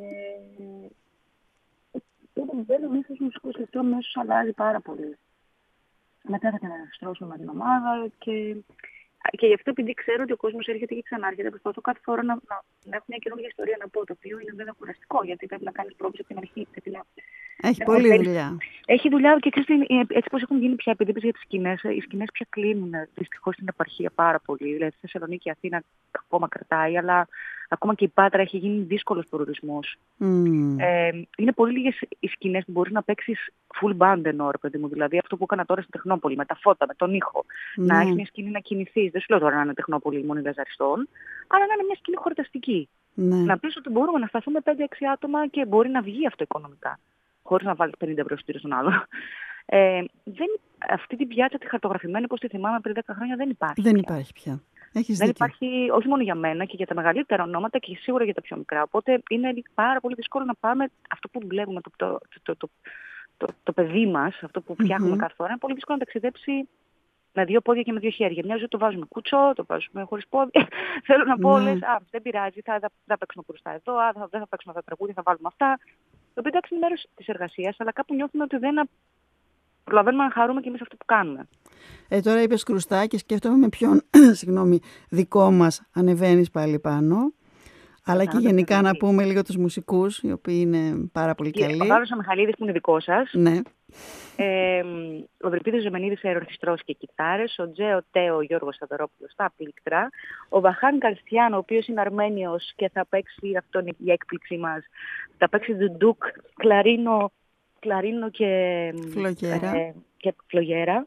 όταν μπαίνω μέσα στους μουσικούς και αυτό αμέσως αλλάζει πάρα πολύ. Μετά θα την αναστρώσουμε με την ομάδα και, και γι' αυτό επειδή ξέρω ότι ο κόσμος έρχεται και ξανάρχεται, προσπαθώ κάθε φορά να, να, να έχω μια καινούργια ιστορία να πω, το οποίο είναι βέβαια κουραστικό, γιατί πρέπει να κάνεις πρόβληση από την αρχή. Να... Έχει πολλή να... δουλειά. Έχει δουλειά και ξέρεις, έτσι πως έχουν γίνει πια, επειδή είπες για τις σκηνές, οι σκηνές πια κλείνουν δυστυχώς στην επαρχία πάρα πολύ. Δηλαδή στη Θεσσαλονίκη, Αθήνα ακόμα κρατάει, αλλά ακόμα και η Πάτρα έχει γίνει δύσκολος προορισμός. Mm. Ε, είναι πολύ λίγες οι σκηνές που μπορείς να παίξεις full band ενώ, ρε παιδί μου. Δηλαδή αυτό που έκανα τώρα στην Τεχνόπολη, με τα φώτα, με τον ήχο. Mm. Να έχεις μια σκηνή να κινηθείς. Δεν σου λέω τώρα να είναι Τεχνόπολη μόνο Λαζαριστών, αλλά να είναι μια σκηνή χορταστική. Mm. Να πεις ότι μπορούμε να σταθούμε πέντε έξι άτομα και μπορεί να βγει αυτό οικονομικά. Χωρίς να βάλεις πενήντα ευρώ στήριο στον άλλο. Ε, δεν, αυτή την πιάτσα τη χαρτογραφημένη, όπως τη θυμάμαι πριν δέκα χρόνια, δεν υπάρχει. Δεν πια. υπάρχει πια. Έχεις δεν δίκιο. Υπάρχει, όχι μόνο για μένα και για τα μεγαλύτερα ονόματα και σίγουρα για τα πιο μικρά. Οπότε είναι πάρα πολύ δύσκολο να πάμε αυτό που δουλεύουμε, το, το, το, το, το, το παιδί μας, αυτό που φτιάχνουμε mm-hmm. κάθε φορά. Είναι πολύ δύσκολο να ταξιδέψει με δύο πόδια και με δύο χέρια. Μια ζωή το βάζουμε κούτσο, το βάζουμε χωρίς πόδια. Θέλω να πω, λες, α, δεν πειράζει, θα, θα, θα παίξουμε κρουστά εδώ, α, θα, δεν θα παίξουμε αυτά τα τραγούδια, θα βάλουμε αυτά. Το οποίο εντάξει είναι μέρος της εργασίας, αλλά κάπου νιώθουμε ότι δεν προλαβαίνουμε να χαρούμε και εμείς αυτό που κάνουμε. Ε, τώρα είπες κρουστά και σκέφτομαι με ποιον συγγνώμη, δικό μας ανεβαίνεις πάλι πάνω. Αλλά και γενικά να πούμε λίγο τους μουσικούς, οι οποίοι είναι πάρα πολύ καλοί. Ο Γάλλος ο Μιχαλίδης που είναι δικό σας. Ναι. Ε, ο Βρυπίδης Ζεμενίδης αερορχιστρός και κιθάρες. Ο Τζέο Τέο Γιώργος Σταδωρόπουλος στα πλήκτρα. Ο Βαχάν Καλστιάνο, ο οποίος είναι Αρμένιος και θα παίξει, αυτό είναι η έκπληξή μας, θα παίξει ντουντούκ, κλαρίνο, κλαρίνο και φλογέρα. Ε, και φλογέρα.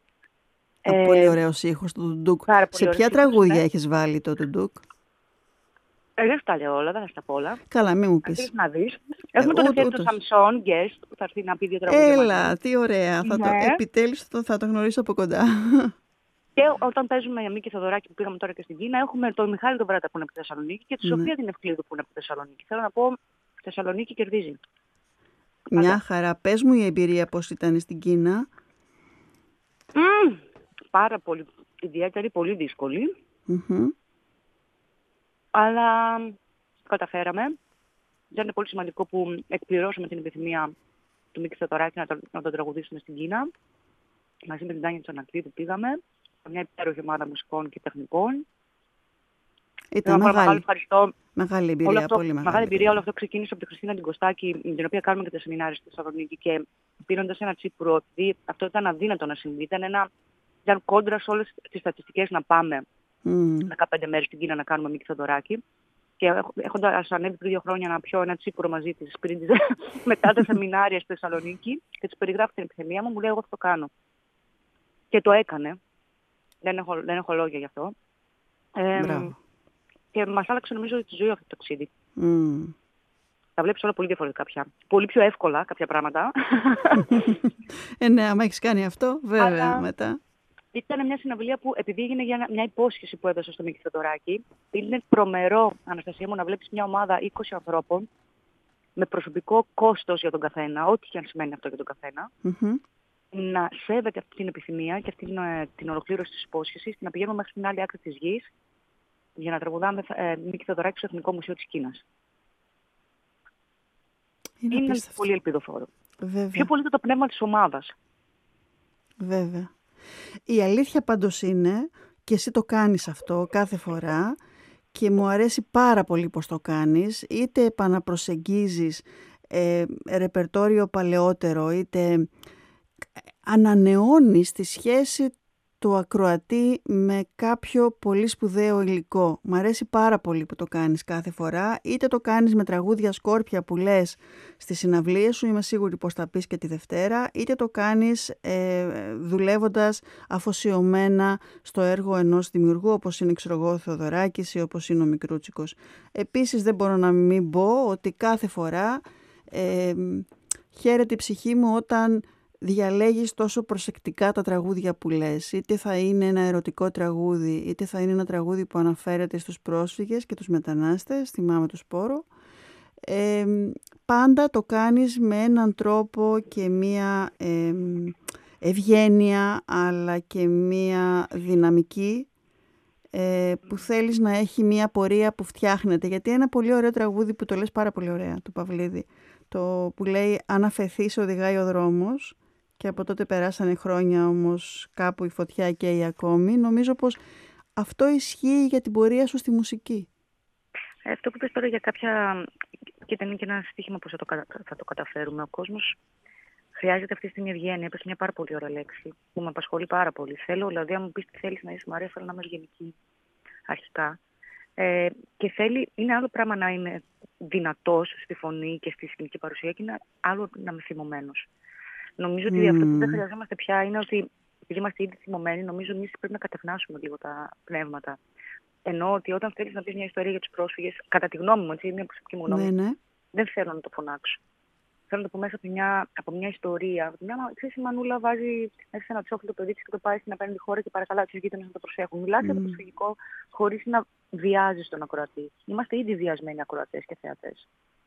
Ε, πολύ ωραίος ήχος του ντουντούκ. Σε ποια τραγούδια ναι. έχεις βάλει το ντουντούκ? Ε, δεν θα τα λέω όλα, δεν θα στα πω όλα. Καλά, μην μου πεις. Να δεις. Έχουμε ε, τον ευθύνη του Σαμσόν, guest, που θα έρθει να πει δύο τραγούδια. Έλα, μαζί. Τι ωραία. Ναι. Θα το, επιτέλους θα, θα το γνωρίσω από κοντά. Και όταν παίζουμε για Μίκη Θοδωράκη που πήγαμε τώρα και στην Κίνα, έχουμε τον Μιχάλη τον Βράτα που είναι από τη Θεσσαλονίκη και τη ναι. Σοφία την Ευκλήδου που είναι από τη Θεσσαλονίκη. Θέλω να πω, η Θεσσαλονίκη κερδίζει. Μια χαρά. Πες μου η εμπειρία πώς ήταν στην Κίνα. Mm, πάρα πολύ ιδιαίτερη, πολύ δύσκολη. Mm-hmm. Αλλά καταφέραμε. Δεν είναι πολύ σημαντικό που εκπληρώσαμε την επιθυμία του Μίκη Θοδωράκη να, το, να τον τραγουδήσουμε στην Κίνα. Μαζί με την Τάνια Τσονακλήδη πήγαμε. Μια υπέροχη ομάδα μουσικών και τεχνικών. Ήταν μεγάλη. Μεγάλη, ευχαριστώ. Μεγάλη εμπειρία, όλο αυτό, πολύ μεγάλη. Μεγάλη εμπειρία. Όλο αυτό ξεκίνησε από τη Χριστίνα την Κωστάκη, με την οποία κάνουμε και τα σεμινάρια στη Θεσσαλονίκη. Και πίνοντας ένα τσίπουρο, επειδή αυτό ήταν αδύνατο να συμβεί, ήταν, ένα, ήταν κόντρα σε όλες τις στατιστικές να πάμε mm. δεκαπέντε μέρες στην Κίνα να κάνουμε Μίκη Θοδωράκη. Και έχοντας ανέβει πριν δύο χρόνια να πιω ένα τσίπουρο μαζί της, πριν της μετά τα σεμινάρια στη Θεσσαλονίκη και της περιγράφει την επιθυμία μου, μου λέει: εγώ αυτό το κάνω. Και το έκανε. Δεν έχω, δεν έχω λόγια γι' αυτό. Ε, και μας άλλαξε νομίζω τη ζωή αυτό το ταξίδι. Mm. Τα βλέπεις όλα πολύ διαφορετικά πια. Πολύ πιο εύκολα κάποια πράγματα. Ε, ναι, άμα έχεις κάνει αυτό, βέβαια, Αλλά μετά. ήταν μια συναυλία που, επειδή έγινε για μια υπόσχεση που έδωσε στο Μίκη Θεοδωράκη, είναι τρομερό, Αναστασία μου, να βλέπεις μια ομάδα είκοσι ανθρώπων με προσωπικό κόστος για τον καθένα, ό,τι και αν σημαίνει αυτό για τον καθένα, Mm-hmm. να σέβεται αυτή την επιθυμία και αυτή την, την ολοκλήρωση της υπόσχεσης, να πηγαίνουμε μέχρι την άλλη άκρη της γης για να τραγουδάμε ε, Μίκη Θεοδωράκη στο Εθνικό Μουσείο της Κίνας. Είναι, είναι απίστευτο. πολύ ελπιδοφόρο. Βέβαια. Πιο πολύ το πνεύμα της ομάδας. Βέβαια. Η αλήθεια πάντως είναι, και εσύ το κάνεις αυτό κάθε φορά, και μου αρέσει πάρα πολύ πως το κάνεις, είτε επαναπροσεγγίζεις ε, ρεπερτόριο παλαιότερο, είτε ανανεώνεις τη σχέση του ακροατή με κάποιο πολύ σπουδαίο υλικό. Μ' αρέσει πάρα πολύ που το κάνεις κάθε φορά, είτε το κάνεις με τραγούδια σκόρπια που λες στις συναυλίες σου, είμαι σίγουρη πως θα πεις και τη Δευτέρα, είτε το κάνεις ε, δουλεύοντας αφοσιωμένα στο έργο ενός δημιουργού, όπως είναι, ξέρω εγώ, ο Θεοδωράκης ή όπως είναι ο Μικρούτσικος. Επίσης δεν μπορώ να μην πω ότι κάθε φορά ε, χαίρεται η ψυχή μου όταν διαλέγεις τόσο προσεκτικά τα τραγούδια που λες. Είτε θα είναι ένα ερωτικό τραγούδι, είτε θα είναι ένα τραγούδι που αναφέρεται στους πρόσφυγες και τους μετανάστες, θυμάμαι το Σπόρο. Ε, πάντα το κάνεις με έναν τρόπο και μία ε, ευγένεια, αλλά και μία δυναμική ε, που θέλεις να έχει μία πορεία που φτιάχνεται. Γιατί ένα πολύ ωραίο τραγούδι που το λες πάρα πολύ ωραία, του Παυλίδη, το που λέει «Αν αφαιθείς οδηγάει ο δρόμος», και από τότε περάσανε χρόνια, όμως κάπου η φωτιά καίει ακόμη. Νομίζω πως αυτό ισχύει για την πορεία σου στη μουσική. Αυτό που πες τώρα για κάποια... και δεν είναι και ένα στοίχημα που θα το, κατα... θα το καταφέρουμε. Ο κόσμος χρειάζεται αυτή τη στιγμή ευγένεια. Έπεσε μια πάρα πολύ ωραία λέξη που με απασχολεί πάρα πολύ. Θέλω, δηλαδή, αν μου πεις τι θέλεις να είσαι, Μαρία, θέλω να είμαι ευγενική αρχικά. Ε, και θέλει, είναι άλλο πράγμα να είναι δυνατός στη φωνή και στη σκηνική παρουσία, και είναι άλλο να είμαι θυμωμένος. Νομίζω ότι Mm. αυτό που δεν χρειαζόμαστε πια είναι ότι, επειδή είμαστε ήδη θυμωμένοι, νομίζω εμείς πρέπει να κατευνάσουμε λίγο τα πνεύματα. Ενώ ότι όταν θέλεις να πεις μια ιστορία για τους πρόσφυγες, κατά τη γνώμη μου, έτσι, είναι μια προσωπική μου γνώμη, Ναι, ναι. δεν θέλω να το φωνάξω. Θέλω να το πω μέσα από μια, από μια ιστορία. Μια, ξέρεις, η Μανούλα βάζει μέσα σε ένα τσόφλι το παιδί της και το πάει στην απέναντι χώρα και παρακαλά τους γείτονες να το προσέχουν. Μιλάς για Mm. το προσφυγικό χωρίς να βιάζεις τον ακροατή. Είμαστε ήδη βιασμένοι ακροατές και θεατές.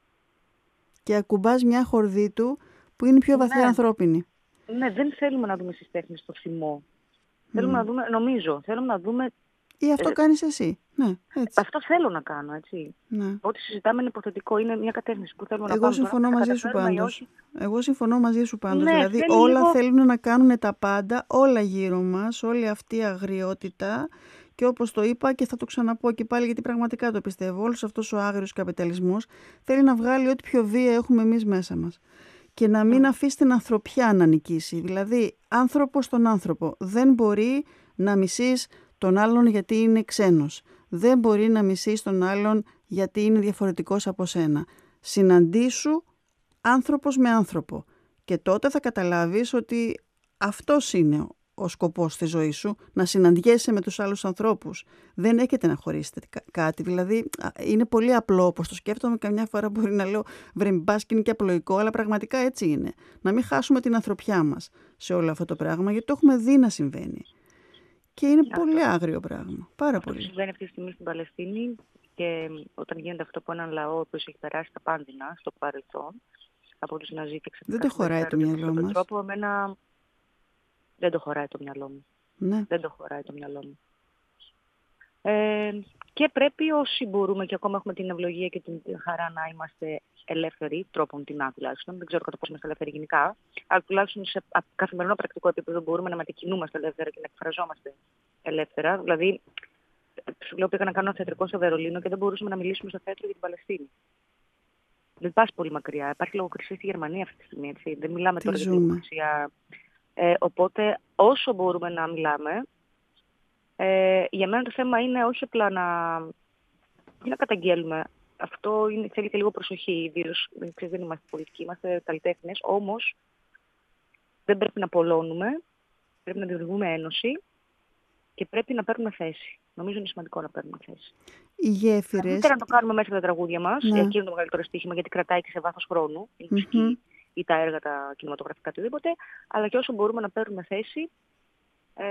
Και ακουμπάς μια χορδή του που είναι πιο βαθιά Ναι. ανθρώπινη. Ναι, δεν θέλουμε να δούμε στις τέχνες το θυμό. Mm. Θέλουμε να δούμε, νομίζω, θέλουμε να δούμε... Ή αυτό ε, κάνεις εσύ. Ναι, έτσι. Αυτό θέλω να κάνω, έτσι. Ναι. Ό,τι συζητάμε είναι υποθετικό, είναι μια κατεύθυνση που θέλουμε να Εγώ πάμε. συμφωνώ Τώρα, μαζί σου πάντως. Εγώ συμφωνώ μαζί σου πάντως. Ναι, δηλαδή θέλει όλα λίγο... θέλουν να κάνουν τα πάντα, όλα γύρω μας, όλη αυτή η αγριότητα. Και όπως το είπα και θα το ξαναπώ και πάλι, γιατί πραγματικά το πιστεύω, όλος αυτός ο άγριος καπιταλισμός θέλει να βγάλει ό,τι πιο βία έχουμε εμείς μέσα μας. Και να μην mm. αφήσει την ανθρωπιά να νικήσει. Δηλαδή, άνθρωπος τον άνθρωπο. Δεν μπορεί να μισείς τον άλλον γιατί είναι ξένος. Δεν μπορεί να μισείς τον άλλον γιατί είναι διαφορετικός από σένα. Συναντήσου άνθρωπος με άνθρωπο. Και τότε θα καταλάβεις ότι αυτός είναι ο σκοπός της ζωής σου, να συναντιέσαι με τους άλλους ανθρώπους. Δεν έχετε να χωρίσετε κάτι. Δηλαδή, είναι πολύ απλό, όπως το σκέφτομαι, καμιά φορά μπορεί να λέω βρεμπάς και είναι και απλοϊκό, αλλά πραγματικά έτσι είναι. Να μην χάσουμε την ανθρωπιά μας σε όλο αυτό το πράγμα, γιατί το έχουμε δει να συμβαίνει. Και είναι αυτό. Πολύ άγριο πράγμα. Πάρα αυτό πολύ. Αυτό συμβαίνει αυτή τη στιγμή στην Παλαιστίνη, και όταν γίνεται αυτό από έναν λαό που έχει περάσει τα πάνδυνα στο παρελθόν, από τους Ναζί και δεν το χωράει το μυαλό μας. Τρόπο, εμένα δεν το χωράει το μυαλό μου. Ναι. Δεν το χωράει το μυαλό μου. Ε, και πρέπει όσοι μπορούμε, και ακόμα έχουμε την ευλογία και την χαρά να είμαστε ελεύθεροι, τρόπον την τουλάχιστον, δεν ξέρω κατά πόσο είμαστε ελεύθεροι γενικά, αλλά τουλάχιστον σε καθημερινό πρακτικό επίπεδο μπορούμε να μετακινούμαστε ελεύθερα και να εκφραζόμαστε ελεύθερα. Δηλαδή, σου λέω, πήγα να κάνω ένα θεατρικό στο Βερολίνο και δεν μπορούσαμε να μιλήσουμε στο θέατρο για την Παλαιστίνη. Δεν πας πολύ μακριά. Υπάρχει λογοκρισία στη Γερμανία αυτή τη στιγμή, έτσι. Δεν μιλάμε Τι τώρα για ζούμε. λογοκρισία. Ε, οπότε, όσο μπορούμε να μιλάμε, ε, για μένα το θέμα είναι όχι απλά να, να καταγγέλουμε. Αυτό είναι, θέλει και λίγο προσοχή. Ιδίως, δεν είμαστε πολιτικοί, είμαστε καλλιτέχνες. Όμως, δεν πρέπει να πολλώνουμε. Πρέπει να δημιουργούμε ένωση και πρέπει να παίρνουμε θέση. Νομίζω είναι σημαντικό να παίρνουμε θέση. Οι γέφυρες. Καλύτερα να το κάνουμε μέσα από τα τραγούδια μας, ναι. εκεί είναι το μεγαλύτερο στοίχημα, γιατί κρατάει και σε βάθος χρόνου η μουσική mm-hmm. ή τα έργα, τα κινηματογραφικά, οτιδήποτε, αλλά και όσο μπορούμε να παίρνουμε θέση, ε,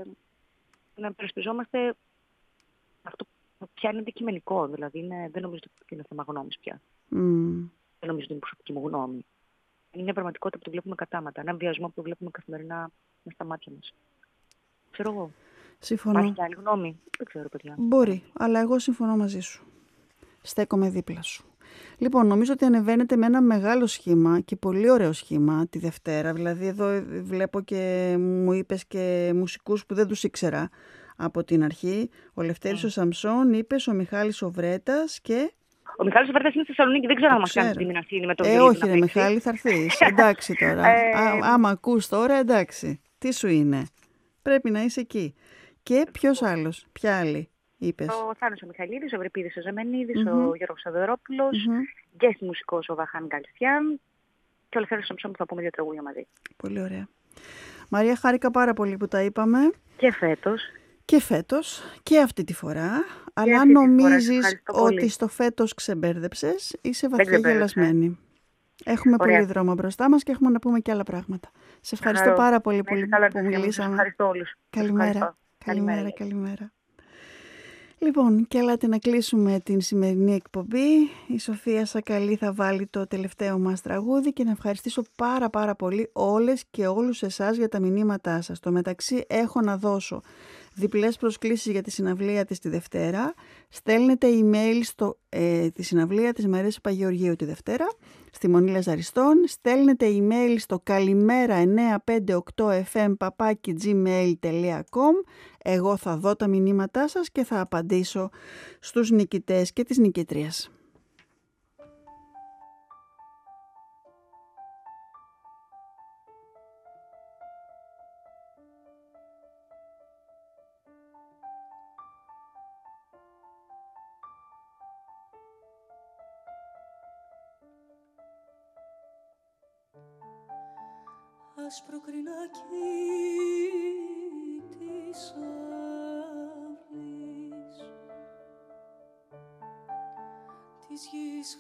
να υπερασπιζόμαστε αυτό που πια είναι αντικειμενικό. Δηλαδή, είναι, δεν νομίζω ότι είναι θέμα γνώμης πια. Mm. Δεν νομίζω ότι είναι προσωπική μου γνώμη. Είναι μια πραγματικότητα που το βλέπουμε κατάματα, ένα βιασμό που το βλέπουμε καθημερινά με στα μάτια μας. Ξέρω εγώ. Συμφωνώ. Υπάρχει άλλη γνώμη? Δεν ξέρω, παιδιά. Μπορεί, αλλά εγώ συμφωνώ μαζί σου. Στέκομαι δίπλα σου. Λοιπόν, νομίζω ότι ανεβαίνετε με ένα μεγάλο σχήμα και πολύ ωραίο σχήμα τη Δευτέρα. Δηλαδή εδώ βλέπω και μου είπες και μουσικούς που δεν τους ήξερα από την αρχή. Ο Λευτέρης mm. ο Σαμψόν, είπες, ο Μιχάλης ο Βρέτας και... Ο Μιχάλης ο Βρέτας είναι στη Θεσσαλονίκη, δεν ξέρω αν μας κάνει την μηνασύνη με το βιβλίο. Ε, όχι ρε Μιχάλη, θα έρθεις. Εντάξει τώρα. Α, άμα ακούς τώρα, εντάξει. Τι σου είναι. Πρέπει να είσαι εκεί. Και ποιος άλλος, ποια άλλη είπες? Ο Θάνος ο Μιχαλίδης, ο Ευρυπίδης ο Ζεμενίδης, mm-hmm. ο Γιώργος Σαδωρόπουλος, mm-hmm. και στη μουσικός ο Βαχάν Γκαλστιάν και ο Λευτέρης Σαμψόν που θα πούμε δύο τραγούδια μαζί. Πολύ ωραία. Μαρία, χάρηκα πάρα πολύ που τα είπαμε. Και φέτος. Και φέτος και αυτή τη φορά. Και αλλά αν νομίζεις ότι στο φέτος ξεμπέρδεψες, είσαι βαθιά γελασμένη. Έχουμε ωραία. Πολύ δρόμο μπροστά μας και έχουμε να πούμε και άλλα πράγματα. Σε ευχαριστώ Χαρώ. πάρα πολύ, πολύ που μιλήσαμε. Ευχαριστώ όλους. Καλημέρα. Ευχαριστώ. Καλημέρα, καλημέρα, καλημέρα. Λοιπόν, και έλατε να κλείσουμε την σημερινή εκπομπή. Η Σοφία Σακαλή θα βάλει το τελευταίο μας τραγούδι και να ευχαριστήσω πάρα πάρα πολύ όλες και όλους εσάς για τα μηνύματά σας. Στο μεταξύ έχω να δώσω διπλές προσκλήσεις για τη συναυλία της τη Δευτέρα. Στέλνετε email στο, ε, τη συναυλία της Μαρίας Παγεωργίου τη Δευτέρα, στη Μονή Λαζαριστών. Στέλνετε email στο καλημέρα εννιά πέντε οκτώ εφ εμ παπάκι τζι μέιλ τελεία κομ. Εγώ θα δω τα μηνύματά σας και θα απαντήσω στους νικητές και τις νικητρίες. Άσπρο κρινάκι της αυλής της γης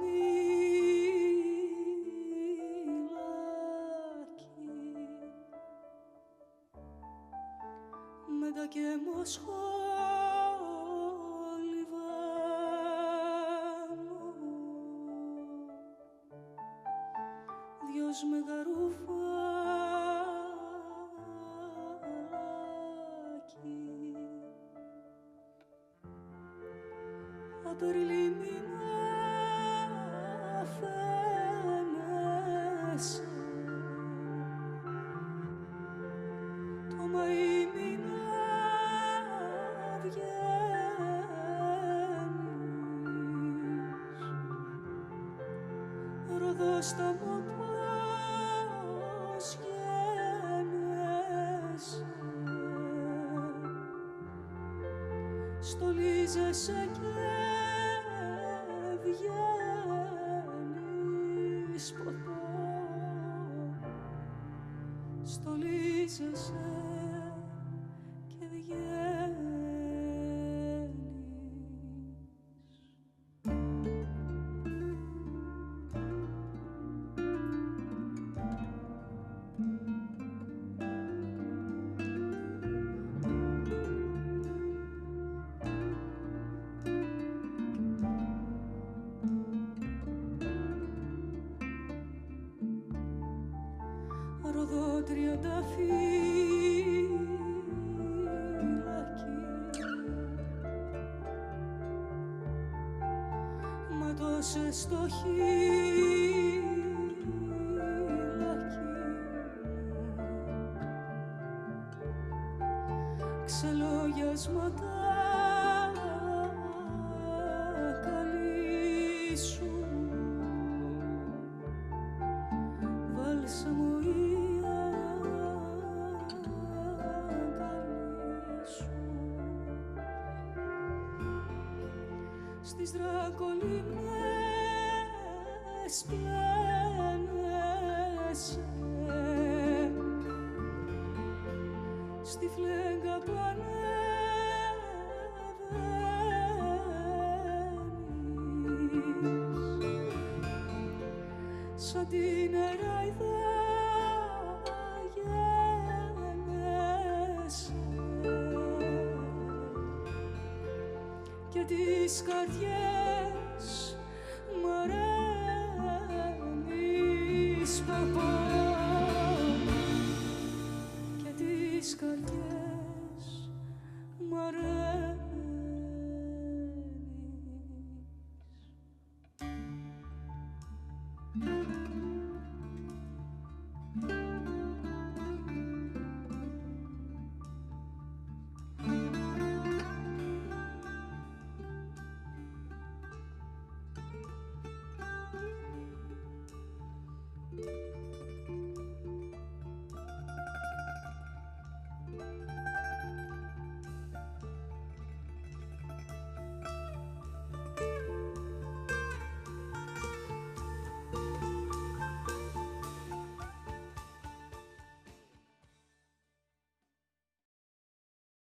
χαμομήλακι με τα καιμοσχόλιβα δυος μεγαρούφα απεριλήμινα φαίνεσαι το μαϊμίνα βγαίνεις ροδός τα μοπός γένεσαι στολίζεσαι και βγαίνεις ποτέ στολίζεσαι και βγαίνεις. Σε στο χείλακι ξελόγιασματα καλή σου βάλσαμο η αγκαλή σου στις δρακολίνες πλένεσαι στη φλέγγα που ανέβει και τις καρδιές